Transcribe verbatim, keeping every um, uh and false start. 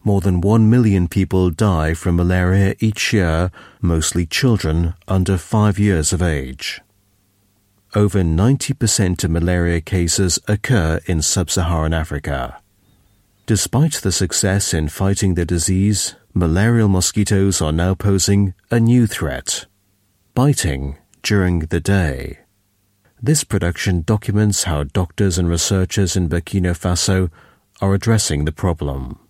More than one million people die from malaria each year, mostly children under five years of age. Over ninety percent of malaria cases occur in sub-Saharan Africa. Despite the success in fighting the disease, malarial mosquitoes are now posing a new threat: biting during the day. This production documents how doctors and researchers in Burkina Faso are addressing the problem.